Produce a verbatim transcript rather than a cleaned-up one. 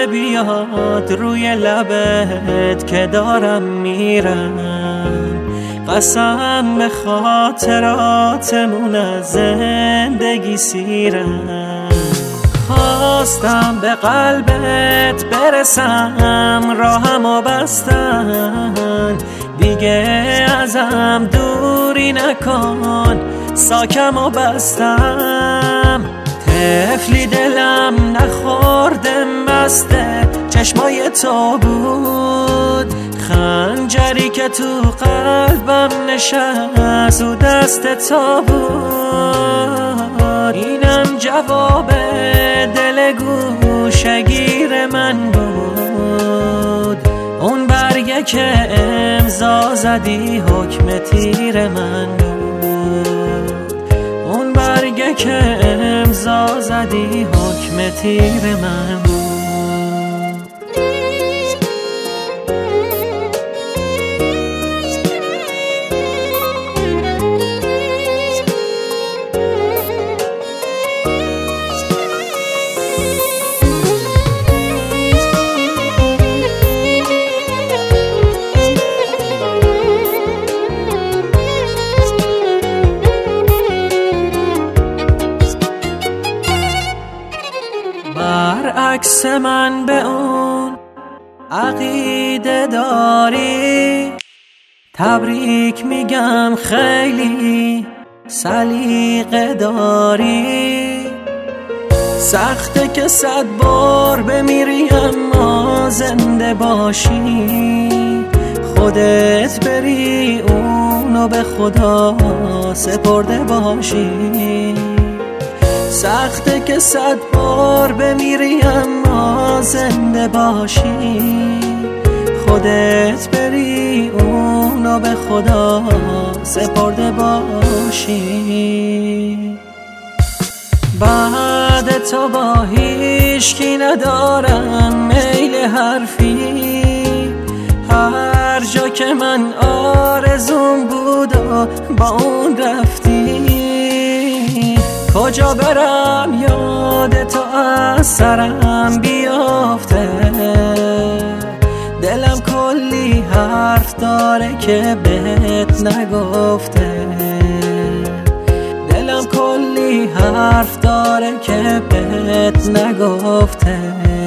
لحظه بیاد روی لبت که دارم میرم، قسم به خاطراتمون از زندگی سیرم. خواستم به قلبت برسم، راهمو بستن، دیگه ازم دوری نکن، ساکمو بستم. طفلی دلم نخورده مسته چشمای تو بود، خنجری که تو قلبم نشست و دست تو بود. اینم جواب دل گوشگیر من بود، اون برگه که امضا زدی حکم تیر من بود، اون برگه که امضا زدی حکم تیر من بود. برعکس من به اون عقیده داری، تبریک میگم خیلی سلیقه داری. سخته که صد بار بمیری اما زنده باشی، خودت بری اونو به خدا سپرده باشی. سخته که صد بار بمیری اما زنده باشی، خودت بری اونو به خدا سپرده باشی. بعد تو با هیچکی ندارم میل حرفی، هر جا که من آرزوم بود و با اون رفتی. کجا برم یاد تو از سرم بیافته، دلم کلی حرف داره که بهت نگفته، دلم کلی حرف داره که بهت نگفته.